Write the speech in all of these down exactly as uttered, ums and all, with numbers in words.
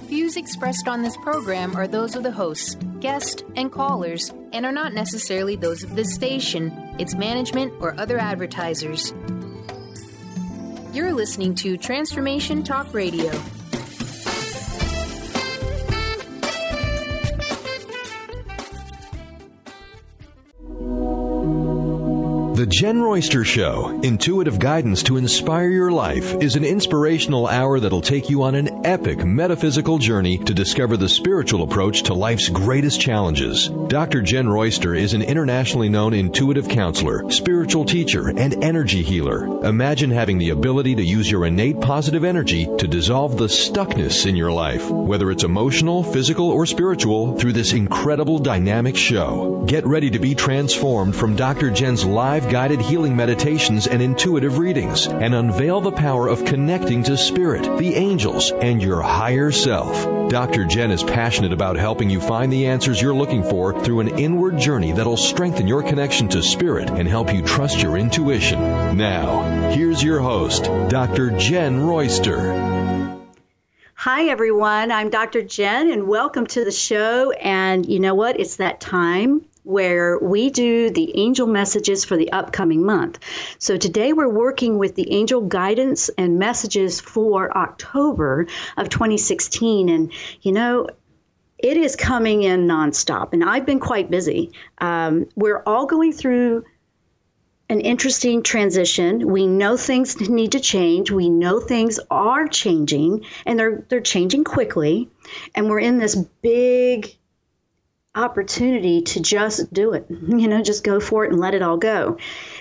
views expressed on this program are those of the hosts, guests, and callers, and are not necessarily those of this station, its management, or other advertisers. You're listening to Transformation Talk Radio. The Jen Royster Show, intuitive guidance to inspire your life, is an inspirational hour that'll take you on an epic metaphysical journey to discover the spiritual approach to life's greatest challenges. Doctor Jen Royster is an internationally known intuitive counselor, spiritual teacher, and energy healer. Imagine having the ability to use your innate positive energy to dissolve the stuckness in your life, whether it's emotional, physical, or spiritual, through this incredible dynamic show. Get ready to be transformed from Doctor Jen's live guided healing meditations and intuitive readings, and unveil the power of connecting to spirit, the angels, and your higher self. Doctor Jen is passionate about helping you find the answers you're looking for through an inward journey that'll strengthen your connection to spirit and help you trust your intuition. Now, here's your host, Doctor Jen Royster. Hi, everyone. I'm Doctor Jen, and welcome to the show. And you know what? It's that time where we do the angel messages for the upcoming month. So today we're working with the angel guidance and messages for October of twenty sixteen. And, you know, it is coming in nonstop, and I've been quite busy. Um, we're all going through an interesting transition. We know things need to change. We know things are changing, and they're they're changing quickly. And we're in this big opportunity to just do it, you know, just go for it and let it all go.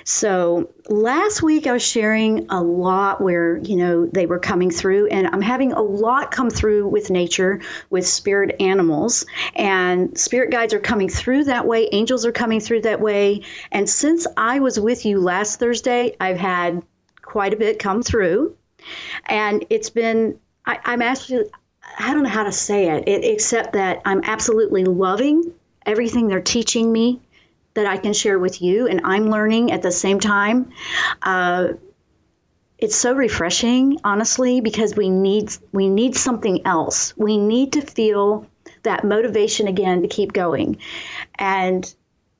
So last week I was sharing a lot where, you know, they were coming through, and I'm having a lot come through with nature, with spirit animals, and spirit guides are coming through that way. Angels are coming through that way. And since I was with you last Thursday, I've had quite a bit come through, and it's been, I, I'm actually, I don't know how to say it, it, except that I'm absolutely loving everything they're teaching me that I can share with you, and I'm learning at the same time. Uh, it's so refreshing, honestly, because we need we need something else. We need to feel that motivation again to keep going. And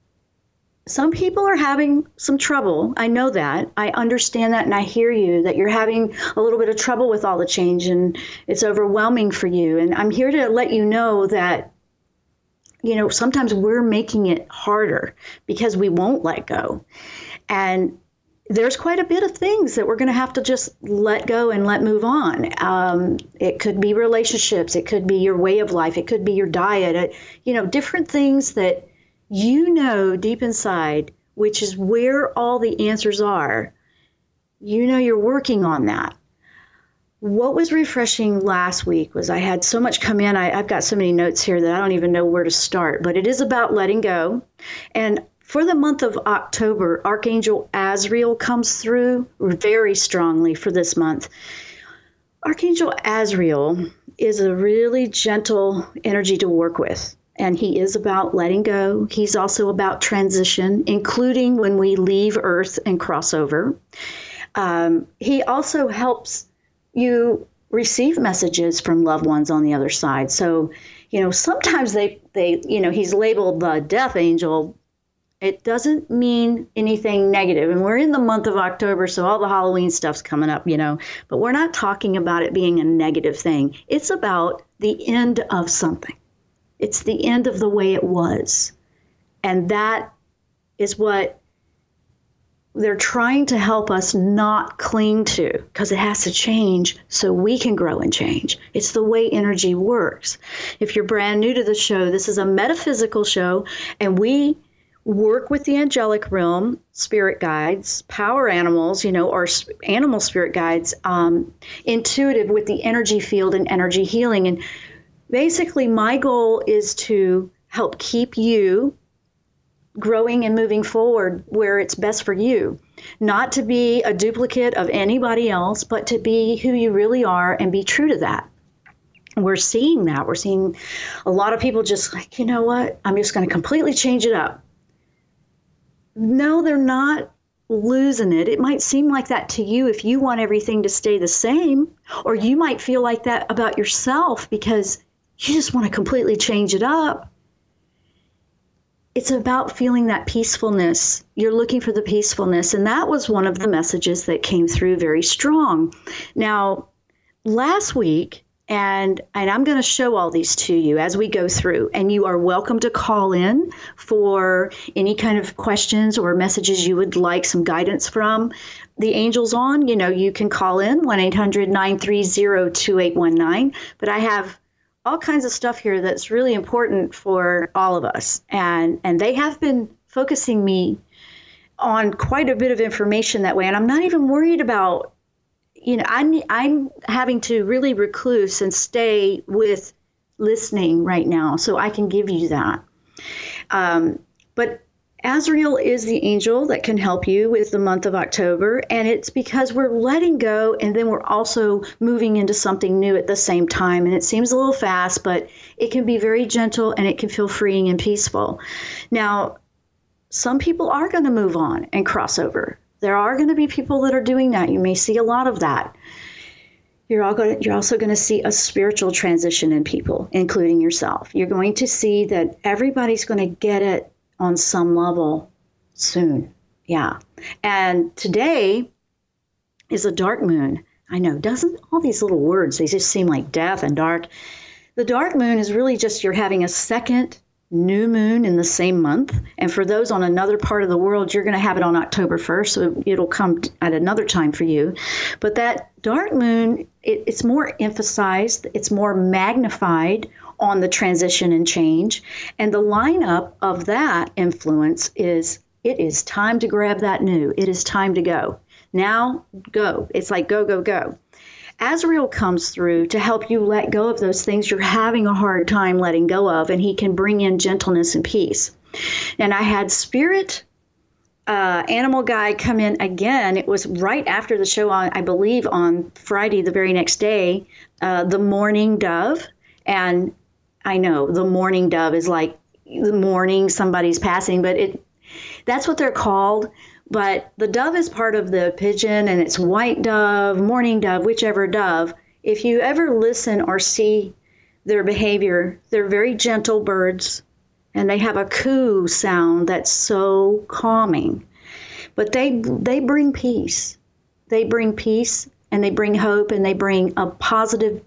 some people are having some trouble. I know that. I understand that, and I hear you, that you're having a little bit of trouble with all the change, and it's overwhelming for you. And I'm here to let you know that, you know, sometimes we're making it harder because we won't let go. And there's quite a bit of things that we're going to have to just let go and let move on. Um, it could be relationships. It could be your way of life. It could be your diet. It, you know, different things that you know deep inside, which is where all the answers are. You know you're working on that. What was refreshing last week was I had so much come in. I, I've got so many notes here that I don't even know where to start, but it is about letting go. And for the month of October, Archangel Azrael comes through very strongly for this month. Archangel Azrael is a really gentle energy to work with. And he is about letting go. He's also about transition, including when we leave Earth and cross over. Um, he also helps you receive messages from loved ones on the other side. So, you know, sometimes they, they you know, he's labeled the death angel. It doesn't mean anything negative. And we're in the month of October, so all the Halloween stuff's coming up, you know. But we're not talking about it being a negative thing. It's about the end of something. It's the end of the way it was. And that is what they're trying to help us not cling to, because it has to change so we can grow and change. It's the way energy works. If you're brand new to the show, this is a metaphysical show, and we work with the angelic realm, spirit guides, power animals, you know, or animal spirit guides, um, intuitive with the energy field and energy healing. And basically, my goal is to help keep you growing and moving forward where it's best for you. Not to be a duplicate of anybody else, but to be who you really are and be true to that. We're seeing that. We're seeing a lot of people just like, you know what? I'm just going to completely change it up. No, they're not losing it. It might seem like that to you if you want everything to stay the same, or you might feel like that about yourself because you just want to completely change it up. It's about feeling that peacefulness. You're looking for the peacefulness. And that was one of the messages that came through very strong. Now, last week, and and I'm going to show all these to you as we go through, and you are welcome to call in for any kind of questions or messages you would like some guidance from the angels on. You know, you can call in one eight hundred nine three zero two eight one nine, but I have all kinds of stuff here that's really important for all of us, and and they have been focusing me on quite a bit of information that way, and I'm not even worried about, you know, I'm, I'm having to really recluse and stay with listening right now so I can give you that. Um, but Azrael is the angel that can help you with the month of October, and it's because we're letting go and then we're also moving into something new at the same time. And it seems a little fast, but it can be very gentle and it can feel freeing and peaceful. Now, some people are going to move on and cross over. There are going to be people that are doing that. You may see a lot of that. You're all going to, you're also going to see a spiritual transition in people, including yourself. You're going to see that everybody's going to get it on some level soon. Yeah. And today is a dark moon. I know, doesn't all these little words, they just seem like death and dark. The dark moon is really just you're having a second new moon in the same month. And for those on another part of the world, you're going to have it on October first. So it'll come at another time for you. But that dark moon, it, it's more emphasized. It's more magnified on the transition and change. And the lineup of that influence is, it is time to grab that new. It is time to go. Now, go. It's like go, go, go. Azrael comes through to help you let go of those things you're having a hard time letting go of, and he can bring in gentleness and peace. And I had Spirit uh, Animal Guide come in again. It was right after the show, on, I believe on Friday, the very next day, uh, the Mourning Dove. And I know the Mourning Dove is like the morning somebody's passing, but it that's what they're called. But the dove is part of the pigeon, and it's white dove, mourning dove, whichever dove. If you ever listen or see their behavior, they're very gentle birds, and they have a coo sound that's so calming. But they they bring peace. They bring peace, and they bring hope, and they bring a positive,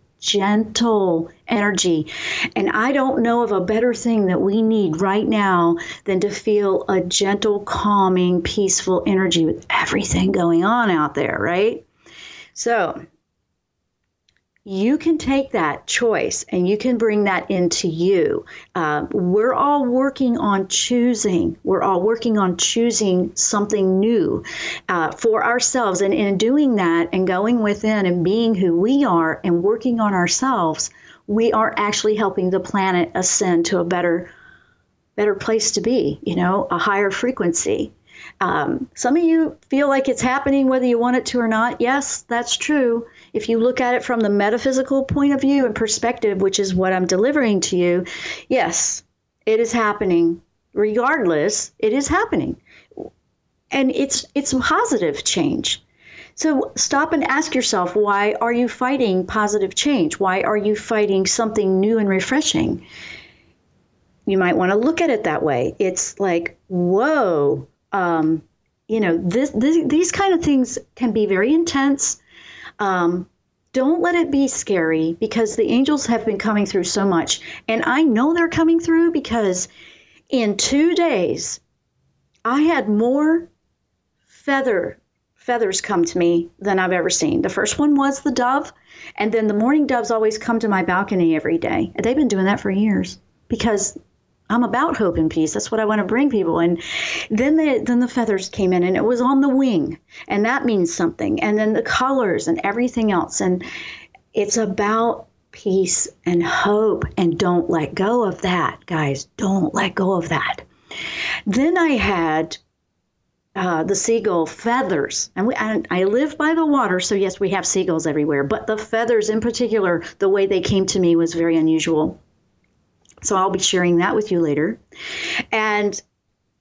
gentle energy. And I don't know of a better thing that we need right now than to feel a gentle, calming, peaceful energy with everything going on out there, right? So you can take that choice and you can bring that into you. Uh, we're all working on choosing. We're all working on choosing something new uh, for ourselves. And in doing that and going within and being who we are and working on ourselves, we are actually helping the planet ascend to a better, better place to be, you know, a higher frequency. Um, some of you feel like it's happening whether you want it to or not. Yes, that's true. If you look at it from the metaphysical point of view and perspective, which is what I'm delivering to you, yes, it is happening. Regardless, it is happening. And it's it's positive change. So stop and ask yourself, why are you fighting positive change? Why are you fighting something new and refreshing? You might want to look at it that way. It's like, whoa. Um, you know, this, this, these kind of things can be very intense. Um, don't let it be scary, because the angels have been coming through so much. And I know they're coming through because in two days, I had more feather feathers come to me than I've ever seen. The first one was the dove. And then the mourning doves always come to my balcony every day. They've been doing that for years because I'm about hope and peace. That's what I want to bring people. And then the, then the feathers came in, and it was on the wing, and that means something. And then the colors and everything else. And it's about peace and hope, and don't let go of that, guys. Don't let go of that. Then I had uh, the seagull feathers. And we, I, I live by the water, so yes, we have seagulls everywhere. But the feathers in particular, the way they came to me was very unusual. So I'll be sharing that with you later. And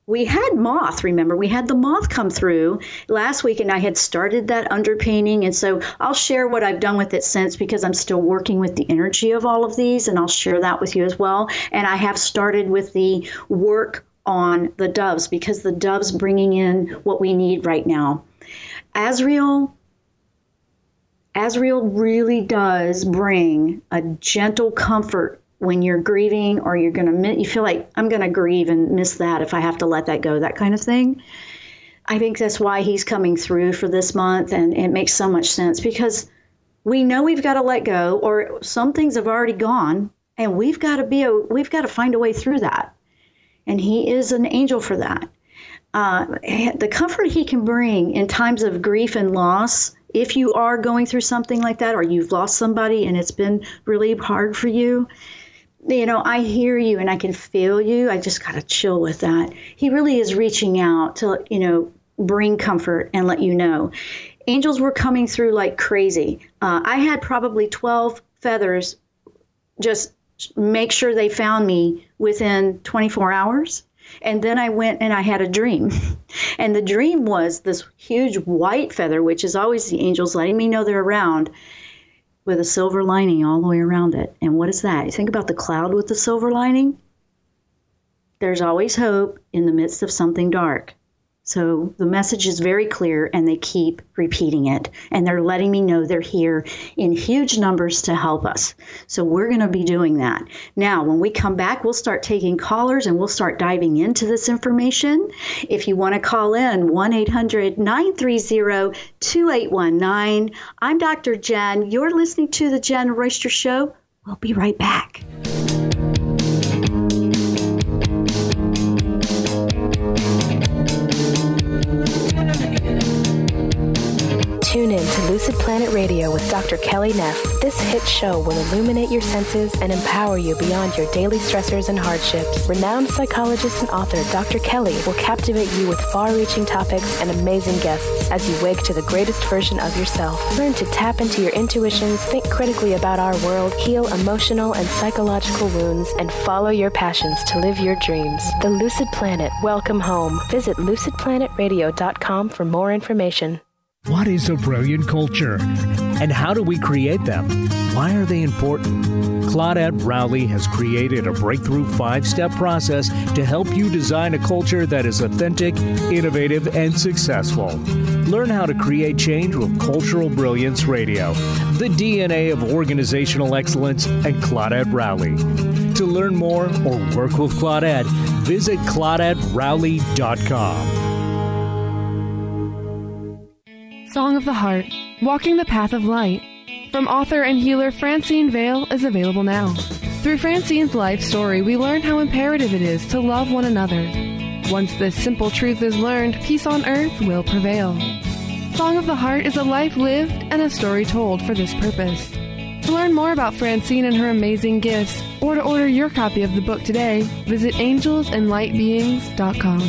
we had moth, remember, we had the moth come through last week, and I had started that underpainting. And so I'll share what I've done with it since, because I'm still working with the energy of all of these, and I'll share that with you as well. And I have started with the work on the doves, because the doves bringing in what we need right now. Azrael, Azrael really does bring a gentle comfort when you're grieving, or you're going to, you feel like, I'm going to grieve and miss that if I have to let that go, that kind of thing. I think that's why he's coming through for this month, and it makes so much sense, because we know we've got to let go, or some things have already gone, and we've got to be a, we've got to find a way through that. And he is an angel for that. Uh, the comfort he can bring in times of grief and loss, if you are going through something like that, or you've lost somebody and it's been really hard for you, you know, I hear you and I can feel you. I just got to chill with that. He really is reaching out to, you know, bring comfort and let you know. Angels were coming through like crazy. Uh, I had probably twelve feathers just make sure they found me within twenty-four hours. And then I went and I had a dream. And the dream was this huge white feather, which is always the angels letting me know they're around, with a silver lining all the way around it. And what is that? You think about the cloud with the silver lining? There's always hope in the midst of something dark. So the message is very clear, and they keep repeating it. And they're letting me know they're here in huge numbers to help us. So we're going to be doing that. Now, when we come back, we'll start taking callers, and we'll start diving into this information. If you want to call in, one eight hundred nine three zero two eight one nine. I'm Doctor Jen. You're listening to The Jen Royster Show. We'll be right back. Tune in to Lucid Planet Radio with Doctor Kelly Neff. This hit show will illuminate your senses and empower you beyond your daily stressors and hardships. Renowned psychologist and author Doctor Kelly will captivate you with far-reaching topics and amazing guests as you wake to the greatest version of yourself. Learn to tap into your intuitions, think critically about our world, heal emotional and psychological wounds, and follow your passions to live your dreams. The Lucid Planet. Welcome home. Visit lucid planet radio dot com for more information. What is a brilliant culture? And how do we create them? Why are they important? Claudette Rowley has created a breakthrough five-step process to help you design a culture that is authentic, innovative, and successful. Learn how to create change with Cultural Brilliance Radio, the D N A of organizational excellence, and Claudette Rowley. To learn more or work with Claudette, visit claudette rowley dot com. Song of the Heart, Walking the Path of Light, from author and healer Francine Vale, is available now. Through Francine's life story, we learn how imperative it is to love one another. Once this simple truth is learned, peace on earth will prevail. Song of the Heart is a life lived and a story told for this purpose. To learn more about Francine and her amazing gifts, or to order your copy of the book today, visit angels and light beings dot com.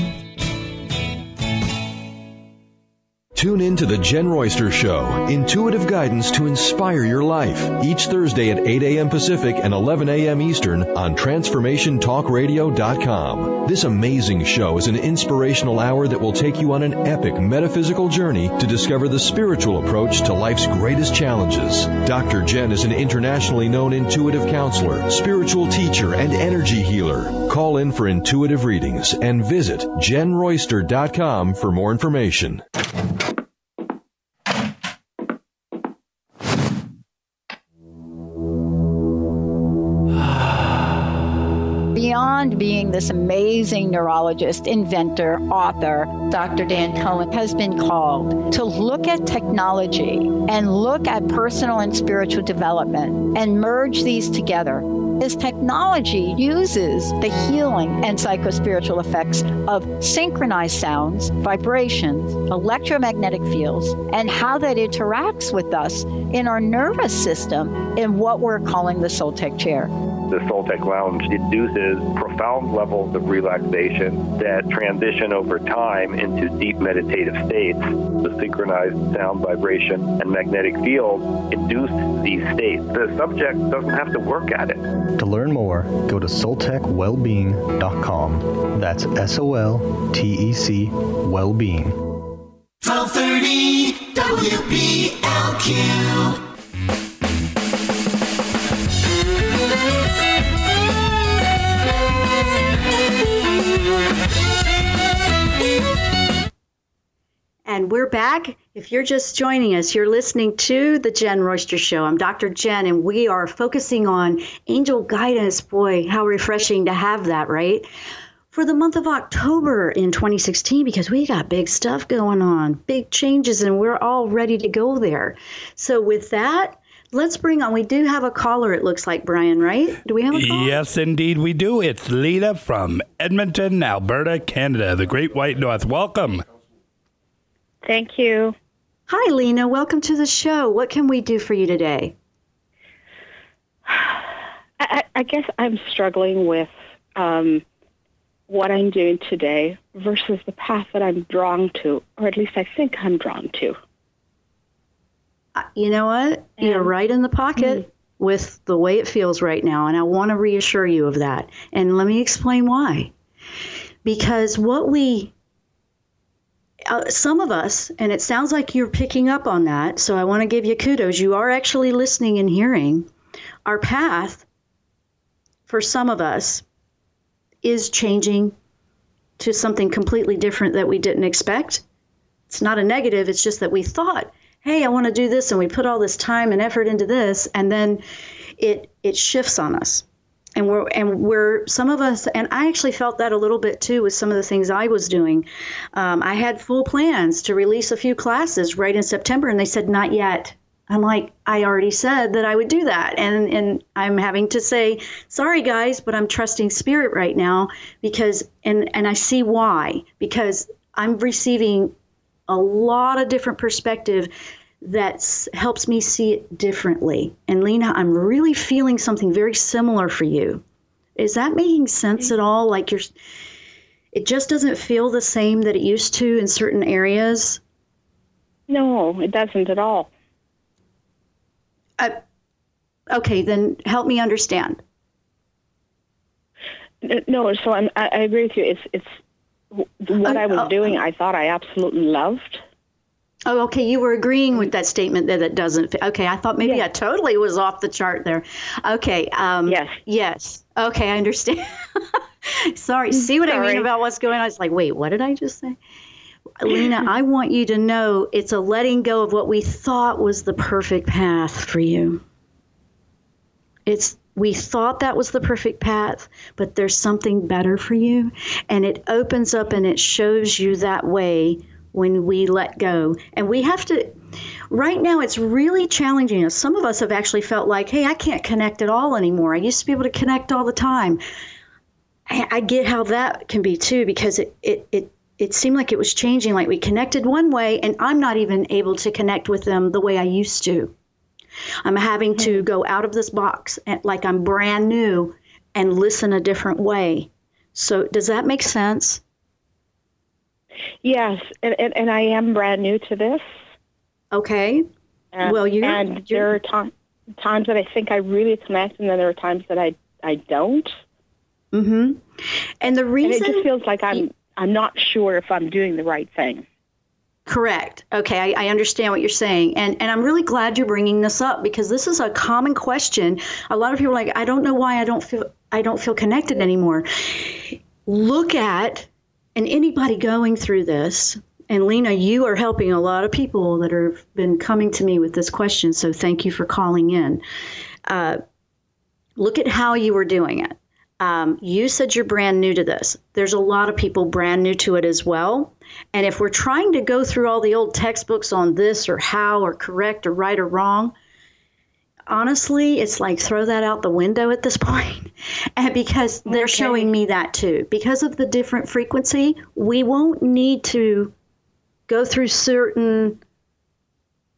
Tune in to The Jen Royster Show, intuitive guidance to inspire your life, each Thursday at eight a.m. Pacific and eleven a.m. Eastern on transformation talk radio dot com. This amazing show is an inspirational hour that will take you on an epic metaphysical journey to discover the spiritual approach to life's greatest challenges. Doctor Jen is an internationally known intuitive counselor, spiritual teacher, and energy healer. Call in for intuitive readings and visit jen royster dot com for more information. Beyond being this amazing neurologist, inventor, author, Doctor Dan Cohen has been called to look at technology and look at personal and spiritual development and merge these together. His technology uses the healing and psychospiritual effects of synchronized sounds, vibrations, electromagnetic fields, and how that interacts with us in our nervous system in what we're calling the Soul Tech chair. The Soltec Lounge induces profound levels of relaxation that transition over time into deep meditative states. The synchronized sound, vibration, and magnetic field induce these states. The subject doesn't have to work at it. To learn more, go to soltec wellbeing dot com. That's S O L T E C Wellbeing. twelve thirty W P L Q. And we're back. If you're just joining us, you're listening to The Jen Royster Show. I'm Doctor Jen, and we are focusing on angel guidance. Boy, how refreshing to have that, right? For the month of October in twenty sixteen, because we got big stuff going on, big changes, and we're all ready to go there. So with that, let's bring on, we do have a caller, it looks like, Brian, right? Do we have a caller? Yes, indeed we do. It's Lena from Edmonton, Alberta, Canada, the Great White North. Welcome. Thank you. Hi, Lena. Welcome to the show. What can we do for you today? I, I guess I'm struggling with um, what I'm doing today versus the path that I'm drawn to, or at least I think I'm drawn to. Uh, you know what? And, You're right in the pocket mm-hmm. with the way it feels right now, and I want to reassure you of that. And let me explain why. Because what we... Uh, some of us, and it sounds like you're picking up on that, so I want to give you kudos. You are actually listening and hearing. Our path, for some of us, is changing to something completely different that we didn't expect. It's not a negative. It's just that we thought, hey, I want to do this, and we put all this time and effort into this, and then it it shifts on us. And we're, and we're, some of us, and I actually felt that a little bit too with some of the things I was doing. Um, I had full plans to release a few classes right in September, and they said, not yet. I'm like, I already said that I would do that. And, and I'm having to say, sorry, guys, but I'm trusting Spirit right now because, and, and I see why, because I'm receiving a lot of different perspective that helps me see it differently. And Lena, I'm really feeling something very similar for you. Is that making sense at all? Like you're, it just doesn't feel the same that it used to in certain areas? No, it doesn't at all. Uh, okay, then help me understand. No, so I'm, I, I agree with you. It's, it's what uh, I was uh, doing, I thought I absolutely loved. Oh, okay. You were agreeing with that statement that it doesn't fit. Okay. I thought maybe yes. I totally was off the chart there. Okay. Um, yes. Yes. Okay. I understand. Sorry. See what Sorry. I mean about what's going on? It's like, wait, what did I just say? Lena, I want you to know it's a letting go of what we thought was the perfect path for you. It's, we thought that was the perfect path, but there's something better for you. And it opens up and it shows you that way when we let go. And we have to, right now it's really challenging us. Some of us have actually felt like, hey, I can't connect at all anymore. I used to be able to connect all the time. I, I get how that can be too, because it, it, it, it seemed like it was changing, like we connected one way and I'm not even able to connect with them the way I used to. I'm having mm-hmm. to go out of this box and, like I'm brand new and listen a different way. So does that make sense? Yes, and, and, and I am brand new to this. Okay. And, well, you and you're... there are to- times that I think I really connect, and then there are times that I I don't. Mm-hmm. And the reason and it just feels like I'm I'm not sure if I'm doing the right thing. Correct. Okay, I, I understand what you're saying, and and I'm really glad you're bringing this up because this is a common question. A lot of people are like, I don't know why I don't feel I don't feel connected anymore. Look at. And anybody going through this, and Lena, you are helping a lot of people that have been coming to me with this question, so thank you for calling in. Uh, look at how you were doing it. Um, you said you're brand new to this. There's a lot of people brand new to it as well. And if we're trying to go through all the old textbooks on this or how or correct or right or wrong, honestly, it's like throw that out the window at this point. And because they're okay. showing me that too. Because of the different frequency, we won't need to go through certain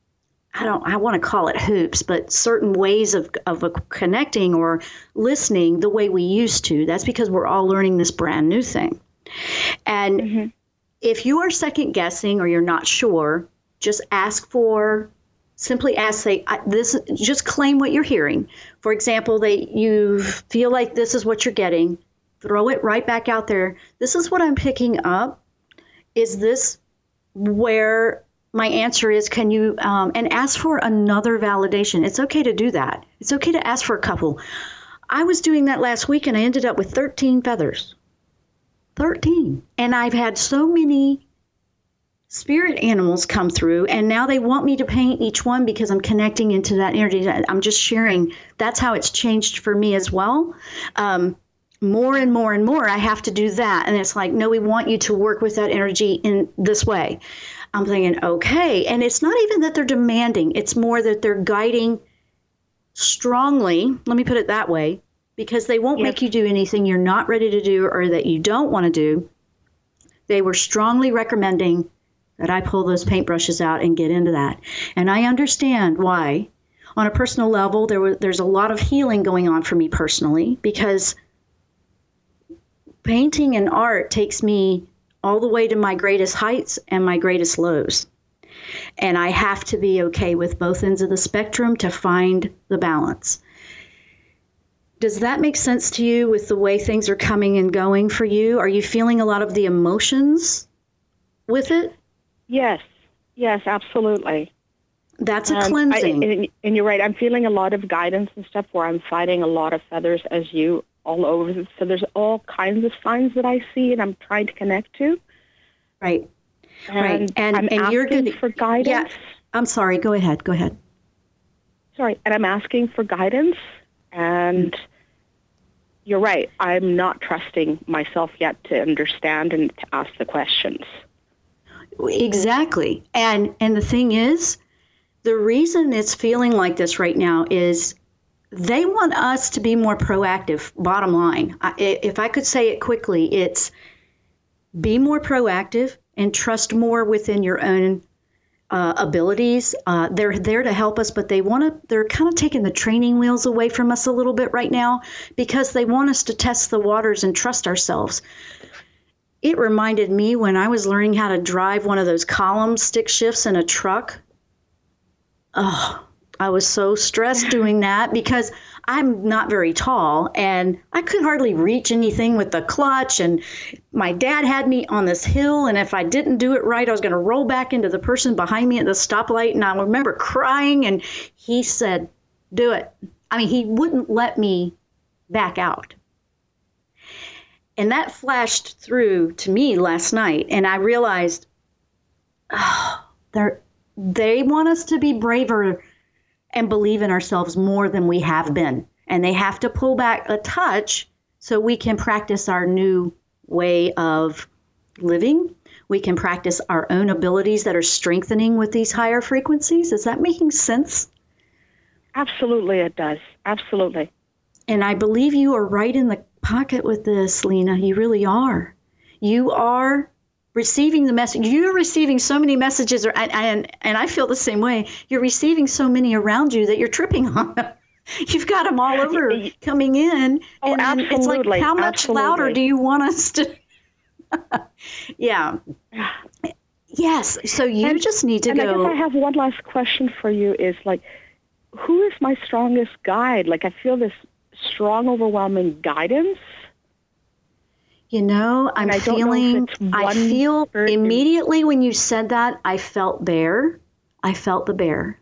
I don't, I want to call it hoops, but certain ways of, of connecting or listening the way we used to. That's because we're all learning this brand new thing. And mm-hmm. if you are second guessing or you're not sure, just ask for, simply ask, say, this, just claim what you're hearing. For example, that you feel like this is what you're getting, throw it right back out there. This is what I'm picking up. Is this where my answer is? Can you, um, and ask for another validation. It's okay to do that. It's okay to ask for a couple. I was doing that last week and I ended up with thirteen feathers. thirteen. And I've had so many spirit animals come through, and now they want me to paint each one because I'm connecting into that energy. I'm just sharing. That's how it's changed for me as well. Um, more and more and more, I have to do that. And it's like, no, we want you to work with that energy in this way. I'm thinking, okay. And it's not even that they're demanding. It's more that they're guiding strongly. Let me put it that way, because they won't yes. make you do anything you're not ready to do or that you don't want to do. They were strongly recommending that I pull those paintbrushes out and get into that. And I understand why. On a personal level, there was, there's a lot of healing going on for me personally, because painting and art takes me all the way to my greatest heights and my greatest lows. And I have to be okay with both ends of the spectrum to find the balance. Does that make sense to you with the way things are coming and going for you? Are you feeling a lot of the emotions with it? Yes. Yes, absolutely. That's a um, cleansing. I, and, and you're right. I'm feeling a lot of guidance and stuff where I'm fighting a lot of feathers as you all over. So there's all kinds of signs that I see and I'm trying to connect to. Right. And right. And, I'm and asking you're good for guidance. Yeah. I'm sorry. Go ahead. Go ahead. Sorry. And I'm asking for guidance. And mm-hmm. you're right. I'm not trusting myself yet to understand and to ask the questions. Exactly. And and the thing is, the reason it's feeling like this right now is they want us to be more proactive, bottom line. I, if I could say it quickly, it's be more proactive and trust more within your own uh, abilities. Uh, they're there to help us, but they want to, they're kind of taking the training wheels away from us a little bit right now because they want us to test the waters and trust ourselves. It reminded me when I was learning how to drive one of those column stick shifts in a truck. Oh, I was so stressed doing that because I'm not very tall and I could hardly reach anything with the clutch. And my dad had me on this hill. And if I didn't do it right, I was going to roll back into the person behind me at the stoplight. And I remember crying and he said, do it. I mean, he wouldn't let me back out. And that flashed through to me last night. And I realized, oh, they're, they want us to be braver and believe in ourselves more than we have been. And they have to pull back a touch so we can practice our new way of living. We can practice our own abilities that are strengthening with these higher frequencies. Is that making sense? Absolutely, it does. Absolutely. And I believe you are right in the pocket with this, Lena. You really are. You are receiving the message. You're receiving so many messages, or, and, and and I feel the same way. You're receiving so many around you that you're tripping on them. You've got them all over coming in. Oh, and absolutely. It's like, how much absolutely. louder do you want us to? Yeah. Yes. So you and, just need to and go. I guess I have one last question for you is like, who is my strongest guide? Like, I feel this strong, overwhelming guidance. You know, I'm I feeling, know I feel immediately when you said that, I felt bear. I felt the bear.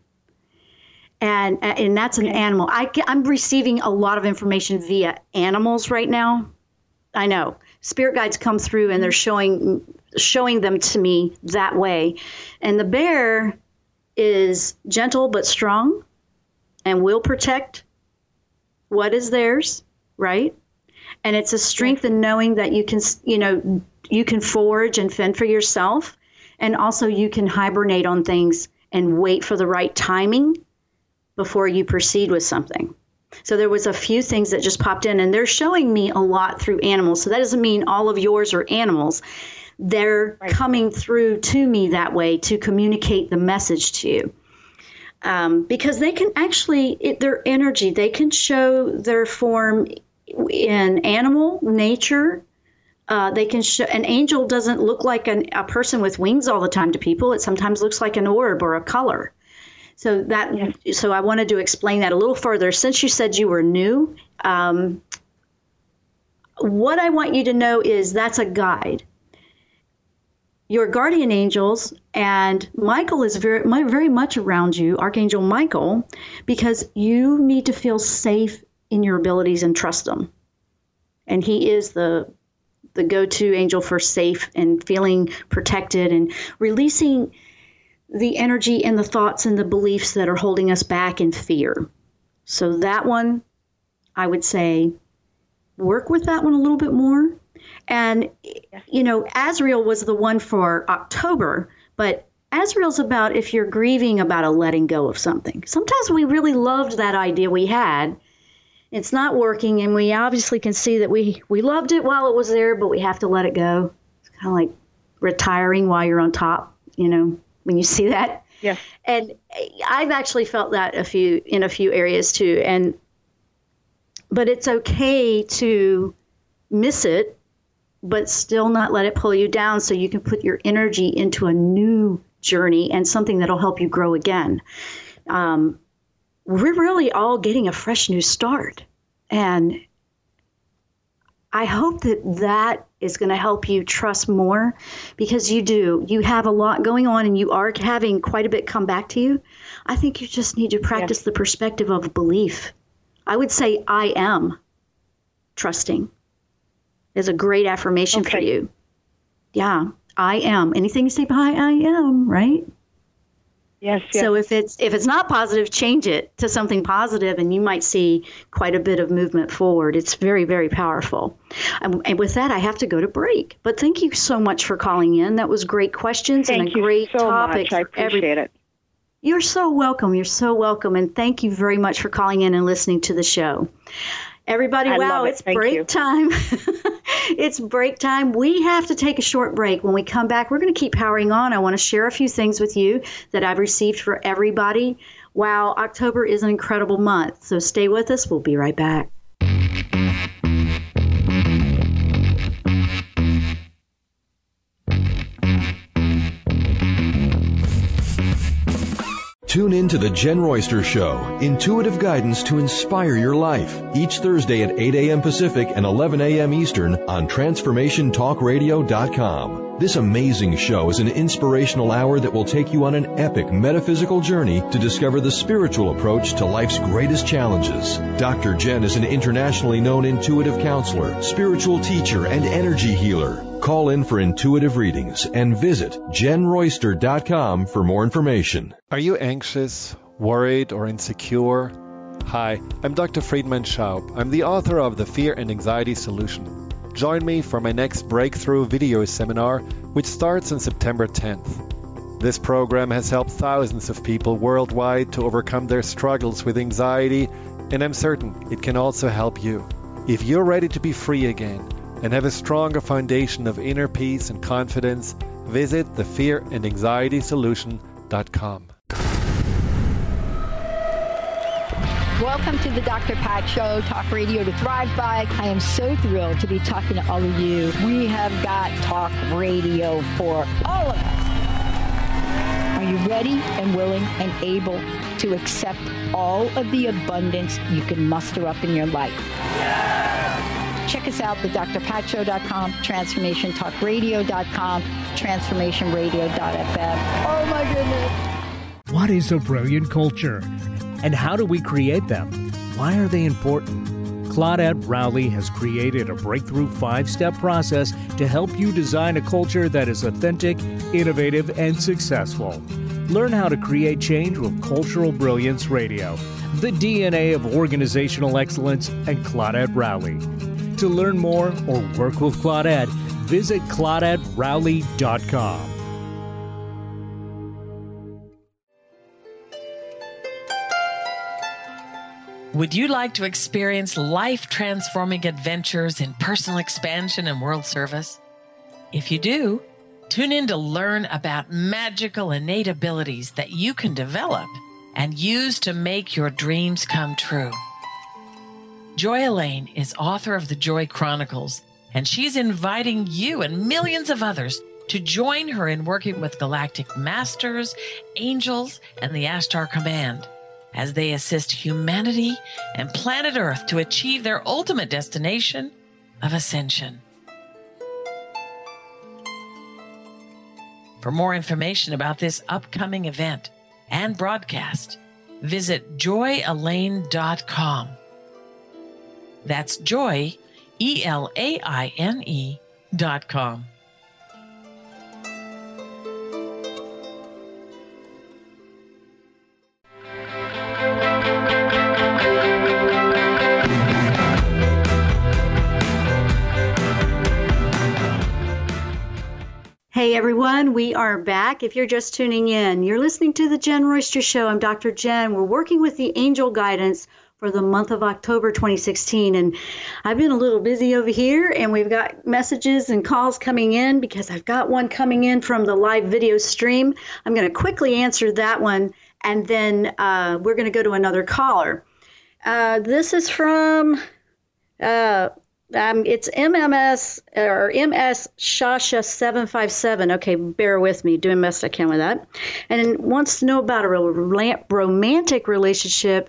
And and that's an okay. animal. I, I'm receiving a lot of information via animals right now. I know. Spirit guides come through and they're showing showing them to me that way. And the bear is gentle but strong and will protect what is theirs, right? And it's a strength in knowing that you can, you know, you can forage and fend for yourself. And also you can hibernate on things and wait for the right timing before you proceed with something. So there was a few things that just popped in, and they're showing me a lot through animals. So that doesn't mean all of yours are animals. They're right. coming through to me that way to communicate the message to you. um, because they can actually, it, their energy, they can show their form in animal nature. Uh, they can show, an angel doesn't look like an, a person with wings all the time to people. It sometimes looks like an orb or a color. So that, yes. so I wanted to explain that a little further. Since you said you were new, um, what I want you to know is that's a guide. Your guardian angels, and Michael is very, very much around you, Archangel Michael, because you need to feel safe in your abilities and trust them. And he is the the go-to angel for safe and feeling protected and releasing the energy and the thoughts and the beliefs that are holding us back in fear. So that one, I would say, work with that one a little bit more. And, you know, Azrael was the one for October, but Azrael's about if you're grieving about a letting go of something. Sometimes we really loved that idea we had. It's not working, and we obviously can see that we, we loved it while it was there, but we have to let it go. It's kind of like retiring while you're on top, you know, when you see that. Yeah. And I've actually felt that a few in a few areas too. And but it's okay to miss it, but still not let it pull you down, so you can put your energy into a new journey and something that'll help you grow again. Um, we're really all getting a fresh new start. And I hope that that is going to help you trust more, because you do. You have a lot going on and you are having quite a bit come back to you. I think you just need to practice yes. the perspective of belief. I would say I am trusting is a great affirmation okay. for you. Yeah, I am. Anything you say by I am, right? Yes, yes. So if it's if it's not positive, change it to something positive, and you might see quite a bit of movement forward. It's very, very powerful. And, and with that, I have to go to break. But thank you so much for calling in. That was great questions thank and a great so topic. Much. I appreciate every- it. You're so welcome. You're so welcome. And thank you very much for calling in and listening to the show. Everybody, I wow, it. it's Thank break you. time. It's break time. We have to take a short break. When we come back, we're going to keep powering on. I want to share a few things with you that I've received for everybody. Wow, October is an incredible month. So stay with us. We'll be right back. Tune in to The Jen Royster Show, intuitive guidance to inspire your life, each Thursday at eight a.m. Pacific and eleven a.m. Eastern on transformation talk radio dot com. This amazing show is an inspirational hour that will take you on an epic metaphysical journey to discover the spiritual approach to life's greatest challenges. Doctor Jen is an internationally known intuitive counselor, spiritual teacher, and energy healer. Call in for intuitive readings and visit jen royster dot com for more information. Are you anxious, worried, or insecure? Hi, I'm Doctor Friedman Schaub. I'm the author of The Fear and Anxiety Solution. Join me for my next breakthrough video seminar, which starts on September tenth. This program has helped thousands of people worldwide to overcome their struggles with anxiety, and I'm certain it can also help you. If you're ready to be free again and have a stronger foundation of inner peace and confidence, visit the fear and anxiety solution dot com. Welcome to the Doctor Pat Show, Talk Radio to Thrive By. I am so thrilled to be talking to all of you. We have got talk radio for all of us. Are you ready and willing and able to accept all of the abundance you can muster up in your life? Yeah! Check us out, the d r pat show dot com, transformation talk radio dot com, transformation radio dot f m. Oh my goodness. What is a brilliant culture? And how do we create them? Why are they important? Claudette Rowley has created a breakthrough five-step process to help you design a culture that is authentic, innovative, and successful. Learn how to create change with Cultural Brilliance Radio, the D N A of organizational excellence, and Claudette Rowley. To learn more or work with Claudette, visit claudette rowley dot com. Would you like to experience life-transforming adventures in personal expansion and world service? If you do, tune in to learn about magical innate abilities that you can develop and use to make your dreams come true. Joy Elaine is author of the Joy Chronicles, and she's inviting you and millions of others to join her in working with galactic masters, angels, and the Ashtar Command as they assist humanity and planet Earth to achieve their ultimate destination of ascension. For more information about this upcoming event and broadcast, visit joy elaine dot com. That's Joy, E L A I N E dot com. Hey everyone, we are back. If you're just tuning in, you're listening to the Jen Royster Show. I'm Doctor Jen. We're working with the angel guidance for the month of October twenty sixteen. And I've been a little busy over here, and we've got messages and calls coming in because I've got one coming in from the live video stream. I'm going to quickly answer that one, and then uh, we're going to go to another caller. Uh, this is from... Uh, Um, it's M M S or M S Shasha seven five seven. Okay, bear with me, doing best I can with that. And wants to know about a romantic relationship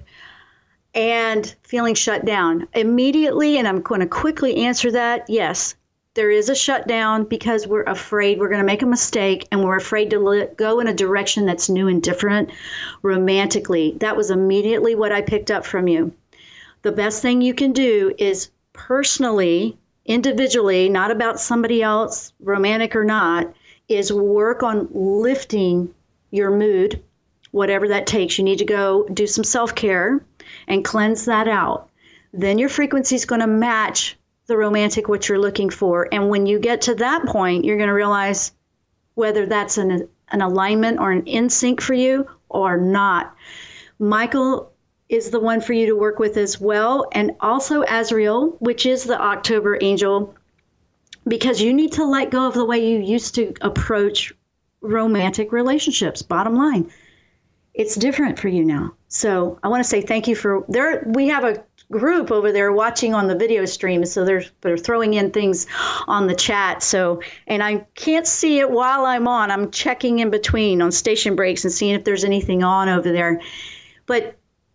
and feeling shut down. Immediately, and I'm going to quickly answer that, yes, there is a shutdown because we're afraid we're going to make a mistake and we're afraid to let go in a direction that's new and different romantically. That was immediately what I picked up from you. The best thing you can do is personally, individually, not about somebody else, romantic or not, is work on lifting your mood, whatever that takes. You need to go do some self-care and cleanse that out. Then your frequency is going to match the romantic, what you're looking for. And when you get to that point, you're going to realize whether that's an, an alignment or an in sync for you or not. Michael is the one for you to work with as well. And also Azrael, which is the October angel, because you need to let go of the way you used to approach romantic relationships. Bottom line, it's different for you now. So I want to say thank you for there. We have a group over there watching on the video stream. So they're, they're throwing in things on the chat. So, and I can't see it while I'm on. I'm checking in between on station breaks and seeing if there's anything on over there. But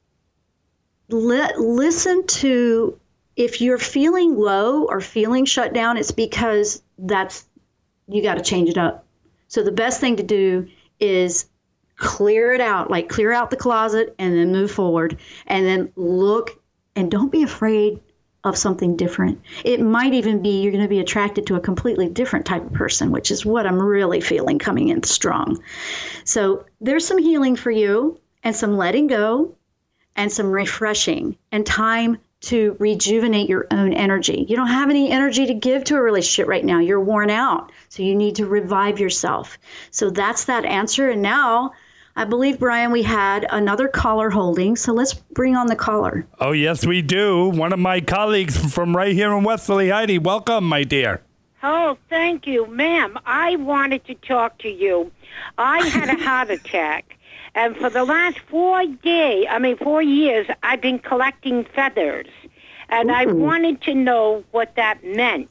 Let, listen to, if you're feeling low or feeling shut down, it's because that's, you got to change it up. So the best thing to do is clear it out, like clear out the closet and then move forward and then look, and don't be afraid of something different. It might even be you're going to be attracted to a completely different type of person, which is what I'm really feeling coming in strong. So there's some healing for you and some letting go and some refreshing and time to rejuvenate your own energy. You don't have any energy to give to a relationship right now. You're worn out. So you need to revive yourself. So that's that answer. And now I believe, Brian, we had another caller holding. So let's bring on the caller. Oh, yes, we do. One of my colleagues from right here in Westerly. Heidi, welcome, my dear. Oh, thank you. Ma'am, I wanted to talk to you. I had a heart attack. And for the last four days, I mean, four years, I've been collecting feathers. And Ooh. I wanted to know what that meant.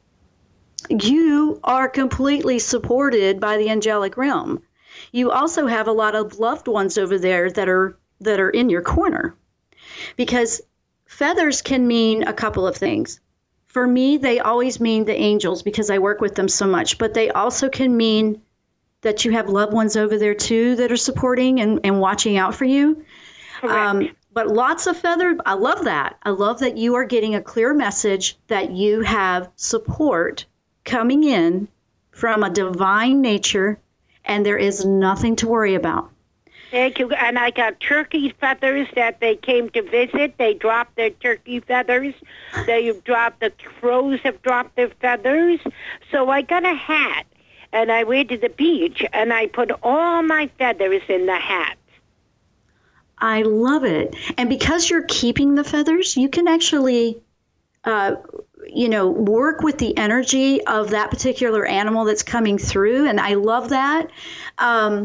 You are completely supported by the angelic realm. You also have a lot of loved ones over there that are that are in your corner. Because feathers can mean a couple of things. For me, they always mean the angels because I work with them so much. But they also can mean that you have loved ones over there too that are supporting and, and watching out for you. Um, but lots of feather. I love that. I love that you are getting a clear message that you have support coming in from a divine nature, and there is nothing to worry about. Thank you. And I got turkey feathers that they came to visit. They dropped their turkey feathers. They dropped, the crows have dropped their feathers. So I got a hat. And I went to the beach, and I put all my feathers in the hat. I love it. And because you're keeping the feathers, you can actually, uh, you know, work with the energy of that particular animal that's coming through. And I love that. Um,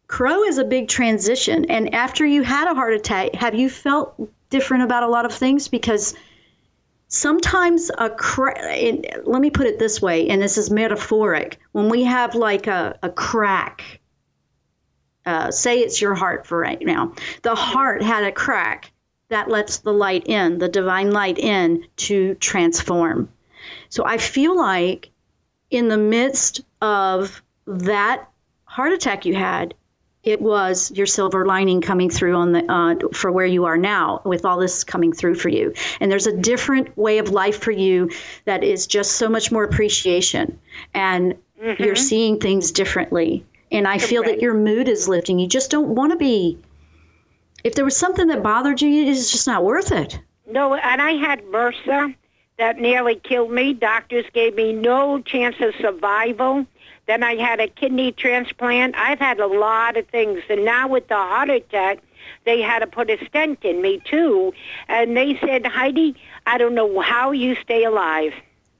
Crow is a big transition. And after you had a heart attack, have you felt different about a lot of things? Because sometimes a cra- let me put it this way, and this is metaphoric. When we have like a, a crack, uh, say it's your heart for right now, the heart had a crack that lets the light in, the divine light in to transform. So I feel like in the midst of that heart attack you had, it was your silver lining coming through on the uh, for where you are now with all this coming through for you. And there's a different way of life for you that is just so much more appreciation. And mm-hmm. you're seeing things differently. And I feel right. that your mood is lifting. You just don't want to be. If there was something that bothered you, it's just not worth it. No, and I had MRSA that nearly killed me. Doctors gave me no chance of survival. Then I had a kidney transplant. I've had a lot of things. And now with the heart attack, they had to put a stent in me, too. And they said, Heidi, I don't know how you stay alive.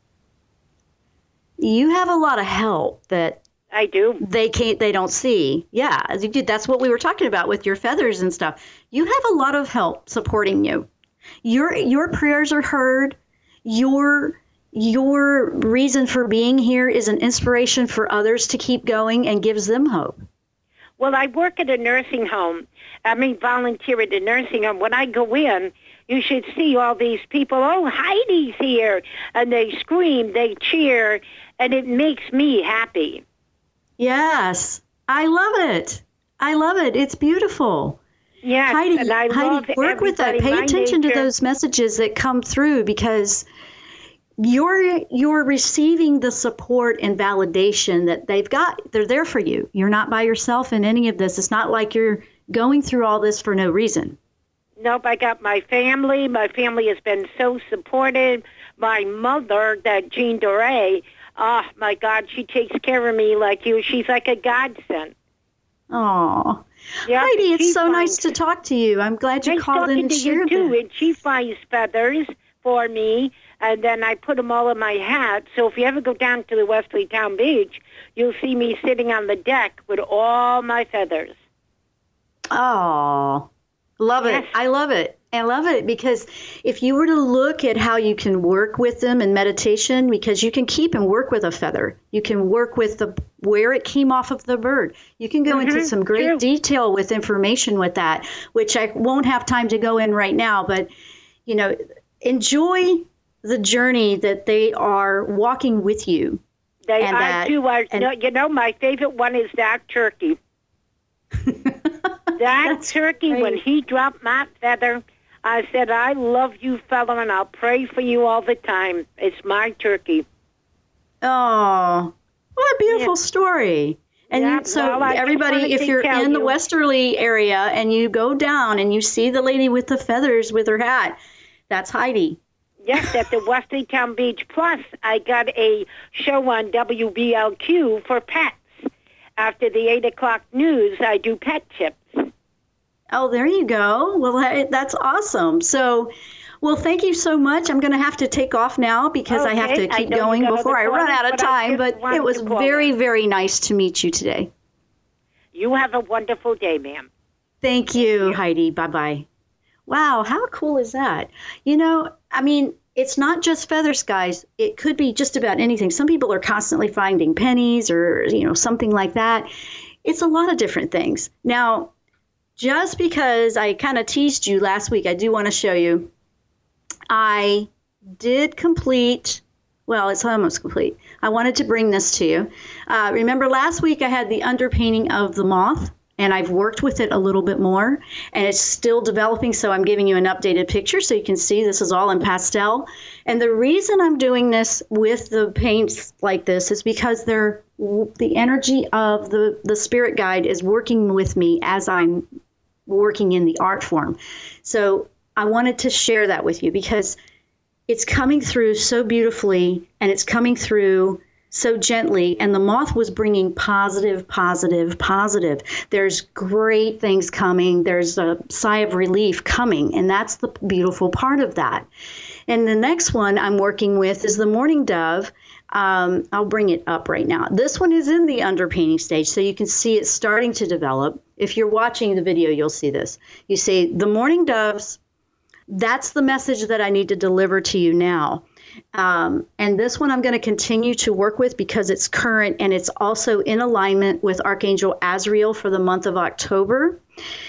You have a lot of help that I do. They can't. They don't see. Yeah, that's what we were talking about with your feathers and stuff. You have a lot of help supporting you. Your your prayers are heard. Your your reason for being here is an inspiration for others to keep going and gives them hope. Well, I work at a nursing home. I mean, volunteer at a nursing home. When I go in, you should see all these people. Oh, Heidi's here. And they scream, they cheer, and it makes me happy. Yes, I love it. I love it. It's beautiful. Yes, Heidi, and I Heidi, love work with that. Pay attention nature. to those messages that come through because you're you're receiving the support and validation that they've got. They're there for you. You're not by yourself in any of this. It's not like you're going through all this for no reason. Nope, I got my family. My family has been so supportive. My mother, that Jean Doré, oh, my God, she takes care of me like you. She's like a godsend. Oh, yep, Heidi, it's so finds, nice to talk to you. I'm glad you nice called in and to shared you too. that. And she finds feathers for me, and then I put them all in my hat. So if you ever go down to the Wesley Town Beach, you'll see me sitting on the deck with all my feathers. Oh, love yes. it. I love it. I love it because if you were to look at how you can work with them in meditation, because you can keep and work with a feather. You can work with the where it came off of the bird. You can go mm-hmm. into some great True. detail with information with that, which I won't have time to go in right now. But, you know, enjoy the journey that they are walking with you. They and are that, too. Are, and, no, you know, my favorite one is that turkey. that turkey, great. When he dropped my feather, I said, I love you, fella, and I'll pray for you all the time. It's my turkey. Oh, what a beautiful yeah. story. And yeah, you, so well, everybody, if you're in the you. Westerly area and you go down and you see the lady with the feathers with her hat, that's Heidi. Yes, at the Wesley Town Beach. Plus, I got a show on W B L Q for pets. After the eight o'clock news, I do pet tips. Oh, there you go. Well, that's awesome. So, well, thank you so much. I'm going to have to take off now because okay. I have to keep going before I run out of time. But it was very, very nice to meet you today. You have a wonderful day, ma'am. Thank you, thank you. Heidi. Bye-bye. Wow, how cool is that? You know, I mean, it's not just feathers, guys. It could be just about anything. Some people are constantly finding pennies or, you know, something like that. It's a lot of different things. Now, just because I kind of teased you last week, I do want to show you. I did complete, well, it's almost complete. I wanted to bring this to you. Uh, remember last week I had the underpainting of the moth, and I've worked with it a little bit more, and it's still developing, so I'm giving you an updated picture so you can see this is all in pastel. And the reason I'm doing this with the paints like this is because they're, the energy of the, the spirit guide is working with me as I'm working in the art form. So I wanted to share that with you because it's coming through so beautifully, and it's coming through so gently, and the moth was bringing positive, positive, positive. There's great things coming. There's a sigh of relief coming, and that's the beautiful part of that. And the next one I'm working with is the mourning dove. Um, I'll bring it up right now. This one is in the underpainting stage, so you can see it starting to develop. If you're watching the video, you'll see this. You see the mourning doves. That's the message that I need to deliver to you now. Um, and this one I'm going to continue to work with because it's current and it's also in alignment with Archangel Azrael for the month of October.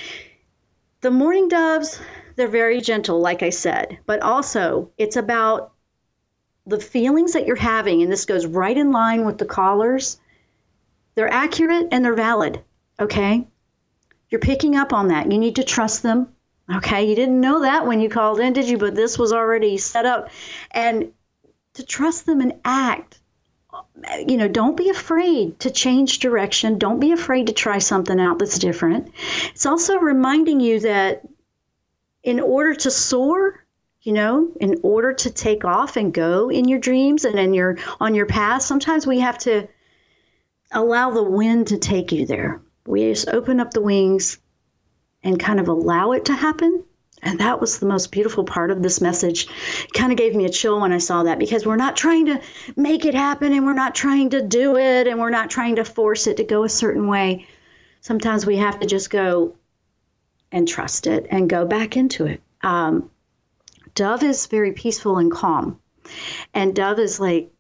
The mourning doves, they're very gentle, like I said, but also it's about the feelings that you're having, and this goes right in line with the callers. They're accurate and they're valid, okay? You're picking up on that. You need to trust them, okay? You didn't know that when you called in, did you? But this was already set up. And to trust them and act. You know, don't be afraid to change direction. Don't be afraid to try something out that's different. It's also reminding you that in order to soar, you know, in order to take off and go in your dreams and in your on your path, sometimes we have to allow the wind to take you there. We just open up the wings and kind of allow it to happen. And that was the most beautiful part of this message. It kind of gave me a chill when I saw that, because we're not trying to make it happen and we're not trying to do it and we're not trying to force it to go a certain way. Sometimes we have to just go and trust it and go back into it. Um, Dove is very peaceful and calm. And Dove is like,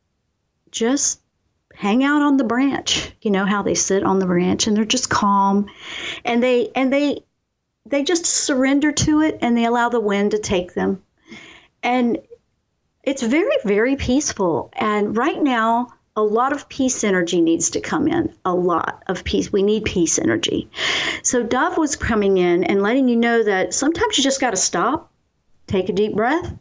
just hang out on the branch. You know how they sit on the branch and they're just calm. And they, and they, They just surrender to it and they allow the wind to take them. And it's very, very peaceful. And right now, a lot of peace energy needs to come in. A lot of peace. We need peace energy. So Dove was coming in and letting you know that sometimes you just got to stop, take a deep breath,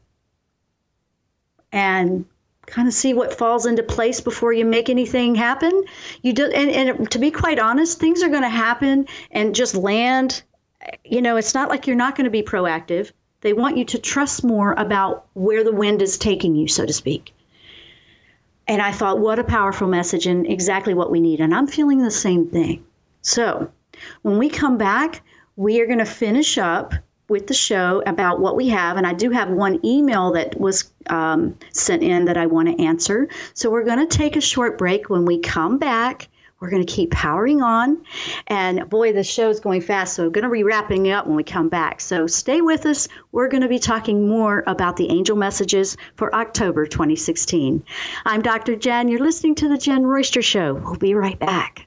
and kind of see what falls into place before you make anything happen. You do, and, and to be quite honest, things are going to happen and just land. You know, it's not like you're not going to be proactive. They want you to trust more about where the wind is taking you, so to speak. And I thought, what a powerful message and exactly what we need. And I'm feeling the same thing. So when we come back, we are going to finish up with the show about what we have. And I do have one email that was um, sent in that I want to answer. So we're going to take a short break. When we come back, we're going to keep powering on. And boy, the show is going fast, so we're going to be wrapping up when we come back. So stay with us. We're going to be talking more about the angel messages for October twenty sixteen. I'm Doctor Jen. You're listening to The Jen Royster Show. We'll be right back.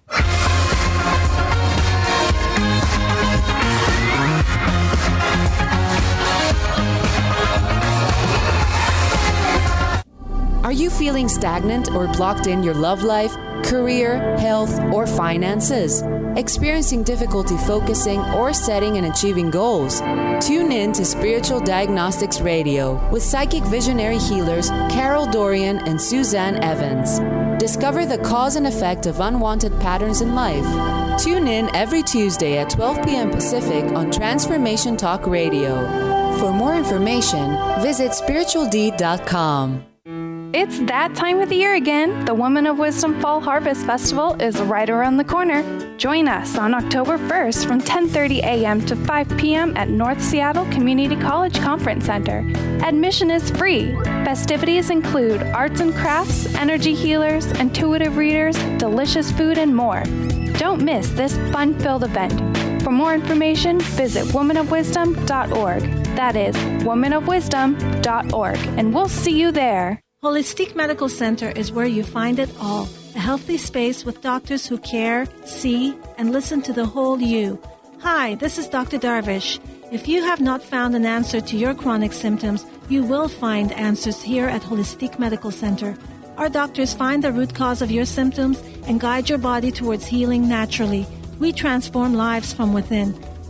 Are you feeling stagnant or blocked in your love life, career, health, or finances? Experiencing difficulty focusing or setting and achieving goals? Tune in to Spiritual Diagnostics Radio with psychic visionary healers Carol Dorian and Suzanne Evans. Discover the cause and effect of unwanted patterns in life. Tune in every Tuesday at twelve p.m. Pacific on Transformation Talk Radio. For more information, visit spiritual d dot com. It's that time of the year again. The Woman of Wisdom Fall Harvest Festival is right around the corner. Join us on October first from ten thirty a.m. to five p.m. at North Seattle Community College Conference Center. Admission is free. Festivities include arts and crafts, energy healers, intuitive readers, delicious food, and more. Don't miss this fun-filled event. For more information, visit woman of wisdom dot org. That is woman of wisdom dot org, and we'll see you there. Holistic Medical Center is where you find it all. A healthy space with doctors who care, see, and listen to the whole you. Hi, this is Doctor Darvish. If you have not found an answer to your chronic symptoms, you will find answers here at Holistic Medical Center. Our doctors find the root cause of your symptoms and guide your body towards healing naturally. We transform lives from within.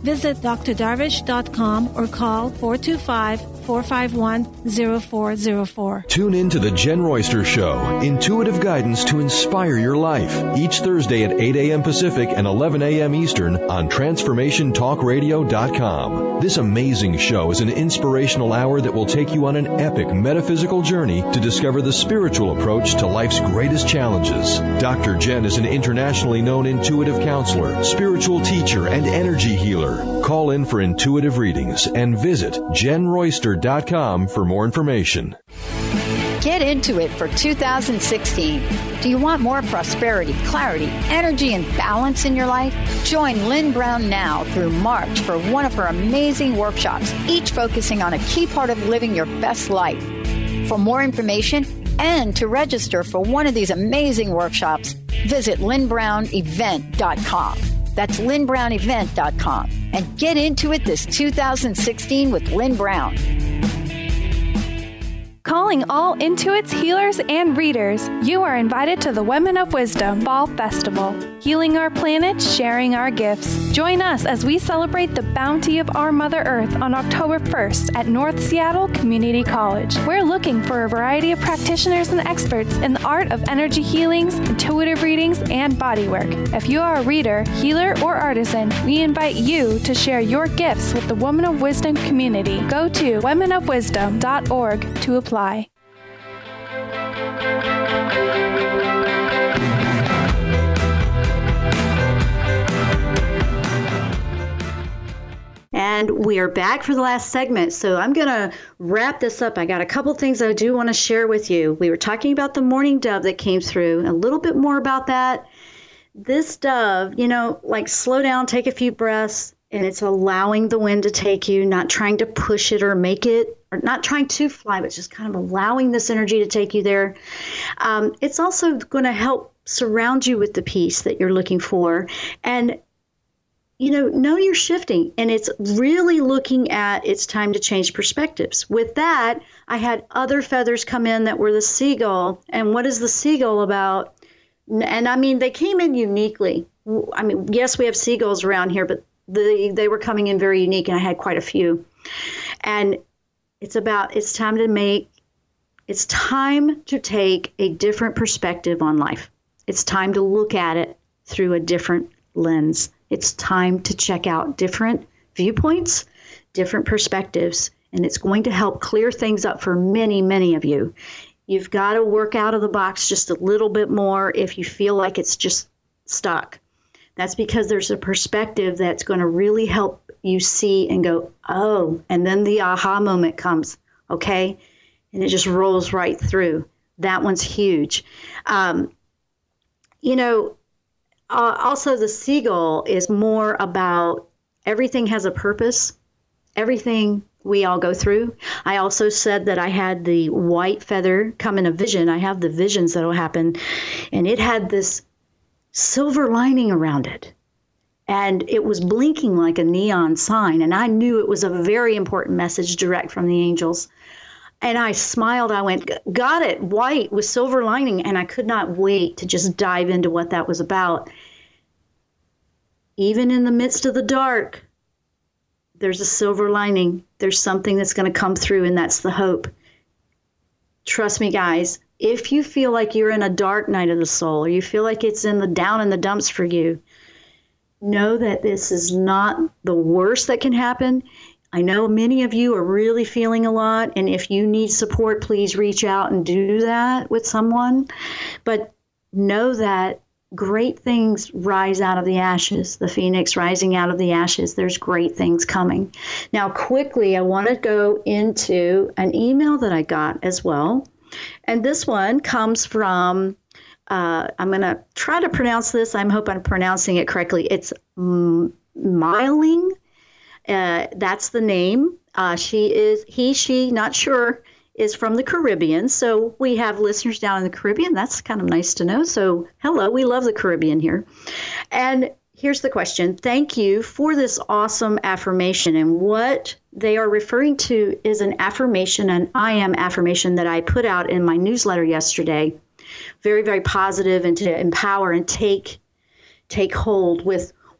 Visit d r darvish dot com or call four two five, four five one, zero four zero four. Tune in to the Jen Royster Show, intuitive guidance to inspire your life, each Thursday at eight a.m. Pacific and eleven a.m. Eastern on transformation talk radio dot com. This amazing show is an inspirational hour that will take you on an epic metaphysical journey to discover the spiritual approach to life's greatest challenges. Doctor Jen is an internationally known intuitive counselor, spiritual teacher, and energy healer. Call in for intuitive readings and visit jen royster dot com for more information. Get into it for two thousand sixteen. Do you want more prosperity, clarity, energy, and balance in your life? Join Lynn Brown now through March for one of her amazing workshops, each focusing on a key part of living your best life. For more information and to register for one of these amazing workshops, visit lynn brown event dot com. That's lynn brown event dot com. And get into it this two thousand sixteen with Lynn Brown. Calling all Intuit's healers and readers, you are invited to the Women of Wisdom Fall Festival. Healing our planet, sharing our gifts. Join us as we celebrate the bounty of our Mother Earth on October first at North Seattle Community College. We're looking for a variety of practitioners and experts in the art of energy healings, intuitive readings, and bodywork. If you are a reader, healer, or artisan, we invite you to share your gifts with the Women of Wisdom community. Go to women of wisdom dot org to apply. And we are back for the last segment. So I'm going to wrap this up. I got a couple things I do want to share with you. We were talking about the morning dove that came through, a little bit more about that. This dove, you know, like slow down, take a few breaths, and it's allowing the wind to take you, not trying to push it or make it, or not trying to fly, but just kind of allowing this energy to take you there. Um, it's also going to help surround you with the peace that you're looking for. And you know, know you're shifting, and it's really looking at it's time to change perspectives. With that, I had other feathers come in that were the seagull. And what is the seagull about? And I mean, they came in uniquely. I mean, yes, we have seagulls around here, but the, they were coming in very unique, and I had quite a few. And it's about, it's time to make, it's time to take a different perspective on life. It's time to look at it through a different lens. It's time to check out different viewpoints, different perspectives, and it's going to help clear things up for many, many of you. You've got to work out of the box just a little bit more if you feel like it's just stuck. That's because there's a perspective that's going to really help you see and go, oh, and then the aha moment comes, okay? And it just rolls right through. That one's huge. Um, you know, Uh, also, the seagull is more about everything has a purpose, everything we all go through. I also said that I had the white feather come in a vision. I have the visions that will happen, and it had this silver lining around it, and it was blinking like a neon sign, and I knew it was a very important message direct from the angels. And I smiled. I went, got it, white with silver lining. And I could not wait to just dive into what that was about. Even in the midst of the dark, there's a silver lining. There's something that's going to come through, and that's the hope. Trust me, guys, if you feel like you're in a dark night of the soul, or you feel like it's in the down in the dumps for you, know that this is not the worst that can happen. I know many of you are really feeling a lot, and if you need support, please reach out and do that with someone. But know that great things rise out of the ashes, the phoenix rising out of the ashes. There's great things coming. Now, quickly, I want to go into an email that I got as well. And this one comes from, uh, I'm going to try to pronounce this. I hope I'm pronouncing it correctly. It's M- Miling. Uh, that's the name. Uh, she is, he, she, not sure, is from the Caribbean. So we have listeners down in the Caribbean. That's kind of nice to know. So hello, we love the Caribbean here. And here's the question. Thank you for this awesome affirmation. And what they are referring to is an affirmation, an I am affirmation that I put out in my newsletter yesterday. Very, very positive, and to empower and take, take hold with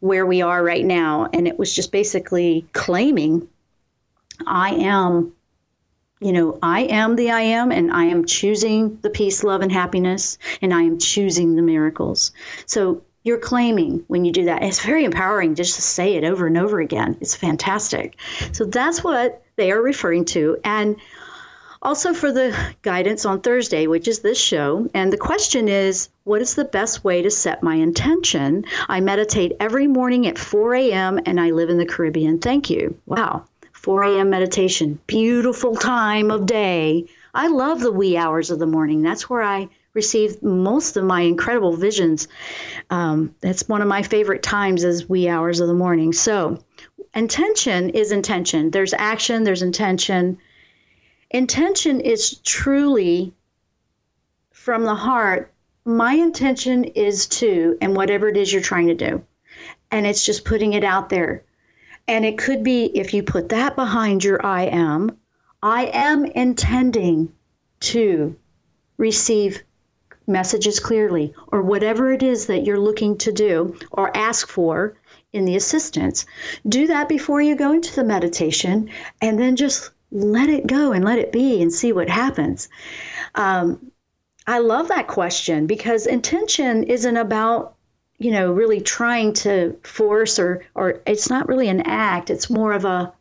where we are right now. And it was just basically claiming, I am, you know, I am the I am, and I am choosing the peace, love, and happiness, and I am choosing the miracles. So you're claiming when you do that. It's very empowering just to say it over and over again. It's fantastic. So that's what they are referring to. And also for the guidance on Thursday, which is this show. And the question is, what is the best way to set my intention? I meditate every morning at four a.m. and I live in the Caribbean. Thank you. Wow. four a.m. meditation. Beautiful time of day. I love the wee hours of the morning. That's where I receive most of my incredible visions. Um, that's one of my favorite times is wee hours of the morning. So intention is intention. There's action, there's intention. Intention is truly from the heart. My intention is to, and whatever it is you're trying to do. And it's just putting it out there. And it could be, if you put that behind your I am, I am intending to receive messages clearly, or whatever it is that you're looking to do or ask for in the assistance. Do that before you go into the meditation, and then just let it go and let it be and see what happens. Um, I love that question, because intention isn't about, you know, really trying to force or, or it's not really an act. It's more of a,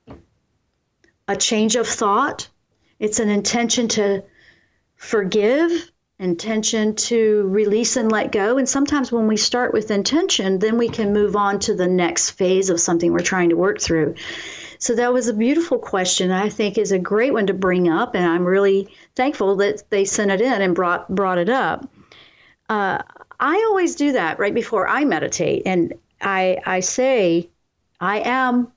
a change of thought. It's an intention to forgive, intention to release and let go. And sometimes when we start with intention, then we can move on to the next phase of something we're trying to work through. So that was a beautiful question. I think is a great one to bring up, and I'm really thankful that they sent it in and brought brought it up. Uh, I always do that right before I meditate, and I I say, I am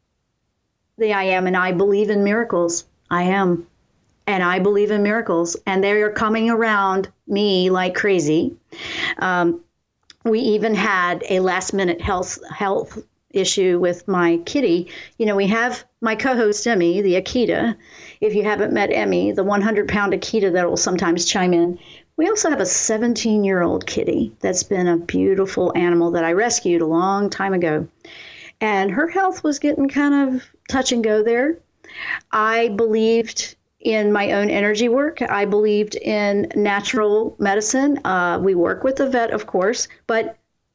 the I am, and I believe in miracles. I am, and I believe in miracles, and they are coming around me like crazy. Um, we even had a last minute health health. issue with my kitty. You know, we have my co-host Emmy, the Akita. If you haven't met Emmy, the one hundred pound Akita that will sometimes chime in. We also have a seventeen year old kitty that's been a beautiful animal that I rescued a long time ago. And her health was getting kind of touch and go there. I believed in my own energy work. I believed in natural medicine. Uh, we work with a vet, of course, but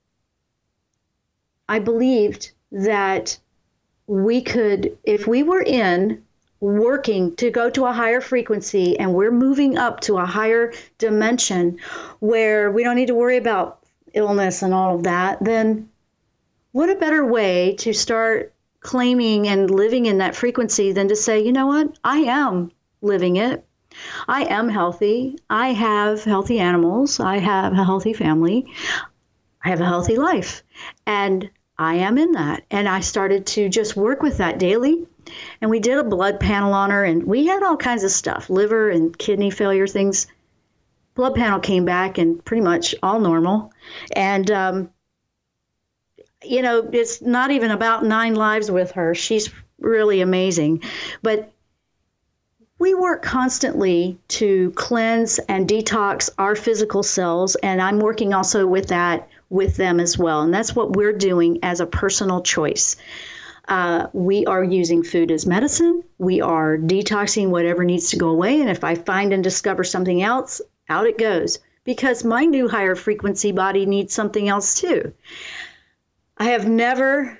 I believed that we could, if we were in working to go to a higher frequency and we're moving up to a higher dimension where we don't need to worry about illness and all of that, then what a better way to start claiming and living in that frequency than to say, you know what, I am living it. I am healthy. I have healthy animals. I have a healthy family. I have a healthy life, and I am in that. And I started to just work with that daily. And we did a blood panel on her, and we had all kinds of stuff, liver and kidney failure things. Blood panel came back and pretty much all normal. And, um, you know, it's not even about nine lives with her. She's really amazing. But we work constantly to cleanse and detox our physical cells. And I'm working also with that with them as well. And that's what we're doing as a personal choice. Uh, we are using food as medicine. We are detoxing whatever needs to go away. And if I find and discover something else, out it goes. Because my new higher frequency body needs something else too. I have never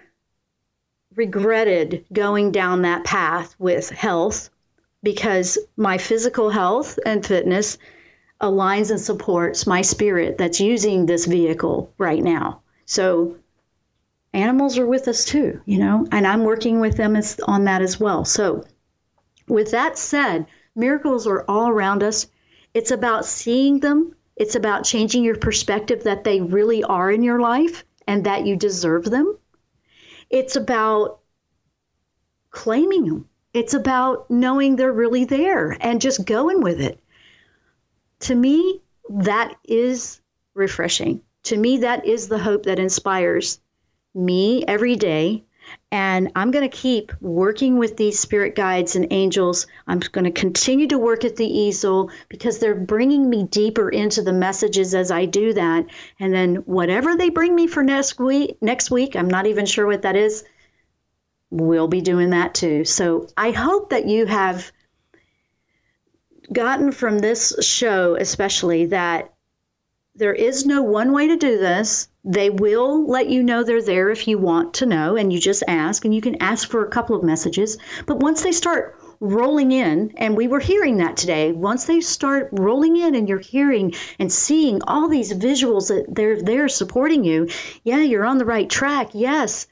regretted going down that path with health, because my physical health and fitness aligns and supports my spirit that's using this vehicle right now. So animals are with us too, you know, and I'm working with them as, on that as well. So with that said, miracles are all around us. It's about seeing them. It's about changing your perspective that they really are in your life and that you deserve them. It's about claiming them. It's about knowing they're really there and just going with it. To me, that is refreshing. To me, that is the hope that inspires me every day. And I'm going to keep working with these spirit guides and angels. I'm going to continue to work at the easel because they're bringing me deeper into the messages as I do that. And then whatever they bring me for next week, next week, I'm not even sure what that is, we'll be doing that too. So I hope that you have gotten from this show, especially, that there is no one way to do this. They will let you know they're there if you want to know, and you just ask, and you can ask for a couple of messages. But once they start rolling in, and we were hearing that today, once they start rolling in and you're hearing and seeing all these visuals that they're there supporting you, yeah, you're on the right track, yes.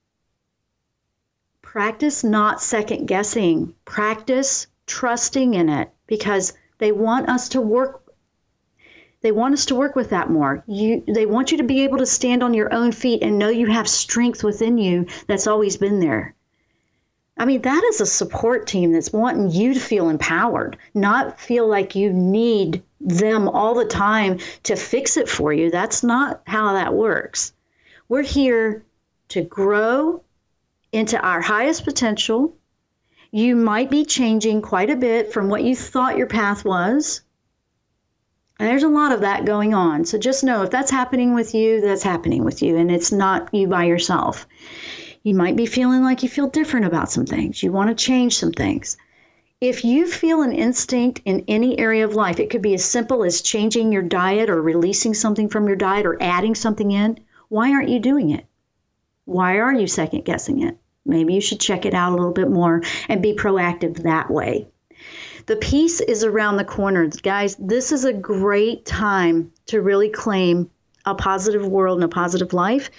Practice not second guessing. Practice trusting in it, because they want us to work They want us to work with that more. You, they want you to be able to stand on your own feet and know you have strength within you that's always been there. I mean, that is a support team that's wanting you to feel empowered, not feel like you need them all the time to fix it for you. That's not how that works. We're here to grow into our highest potential. You might be changing quite a bit from what you thought your path was. And there's a lot of that going on. So just know if that's happening with you, that's happening with you. And it's not you by yourself. You might be feeling like you feel different about some things. You want to change some things. If you feel an instinct in any area of life, it could be as simple as changing your diet or releasing something from your diet or adding something in. Why aren't you doing it? Why are you second guessing it? Maybe you should check it out a little bit more and be proactive that way. The peace is around the corner. Guys, this is a great time to really claim a positive world and a positive life.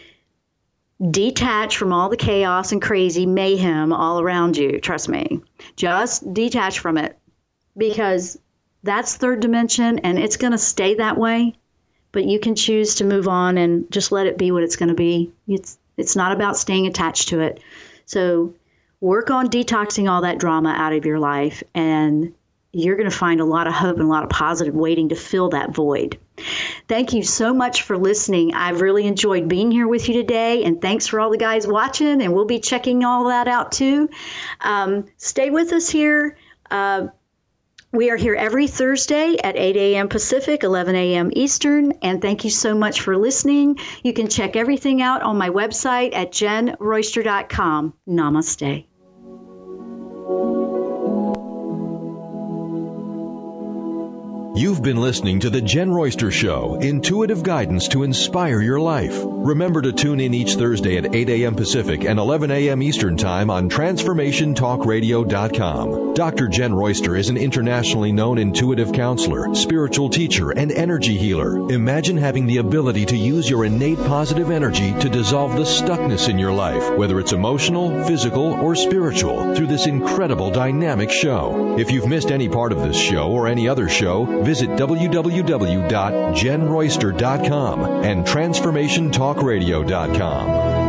Detach from all the chaos and crazy mayhem all around you. Trust me. Just detach from it, because that's third dimension and it's going to stay that way. But you can choose to move on and just let it be what it's going to be. It's, it's not about staying attached to it. So work on detoxing all that drama out of your life, and you're going to find a lot of hope and a lot of positive waiting to fill that void. Thank you so much for listening. I've really enjoyed being here with you today, and thanks for all the guys watching, and we'll be checking all that out too. Um, stay with us here. Uh, we are here every Thursday at eight a.m. Pacific, eleven a.m. Eastern, and thank you so much for listening. You can check everything out on my website at jen royster dot com. Namaste. You've been listening to The Jen Royster Show, intuitive guidance to inspire your life. Remember to tune in each Thursday at eight a.m. Pacific and eleven a.m. Eastern Time on transformation talk radio dot com. Doctor Jen Royster is an internationally known intuitive counselor, spiritual teacher, and energy healer. Imagine having the ability to use your innate positive energy to dissolve the stuckness in your life, whether it's emotional, physical, or spiritual, through this incredible dynamic show. If you've missed any part of this show or any other show, visit w w w dot jen royster dot com and transformation talk radio dot com.